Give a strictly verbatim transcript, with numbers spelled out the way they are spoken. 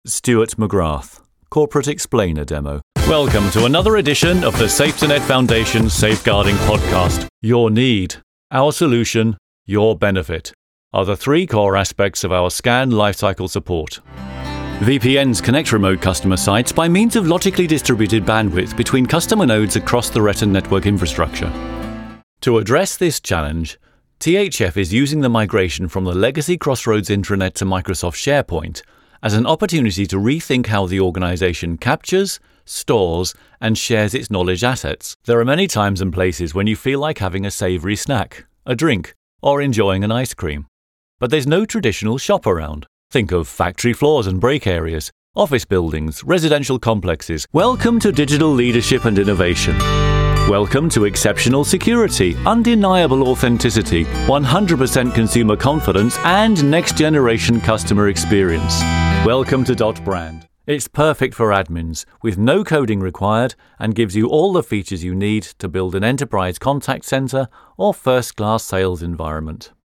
Stuart McGrath, Corporate Explainer Demo. Welcome to another edition of the SafetyNet Foundation Safeguarding Podcast. Your need, our solution, your benefit are the three core aspects of our SCAN lifecycle support. V P Ns connect remote customer sites by means of logically distributed bandwidth between customer nodes across the R E T N network infrastructure. To address this challenge, T H F is using the migration from the legacy Crossroads intranet to Microsoft SharePoint as an opportunity to rethink how the organization captures, stores, and shares its knowledge assets. There are many times and places when you feel like having a savory snack, a drink, or enjoying an ice cream. But there's no traditional shop around. Think of factory floors and break areas, office buildings, residential complexes. Welcome to digital leadership and innovation. Welcome to exceptional security, undeniable authenticity, one hundred percent consumer confidence, and next-generation customer experience. Welcome to Dot Brand. It's perfect for admins, with no coding required, and gives you all the features you need to build an enterprise contact center or first-class sales environment.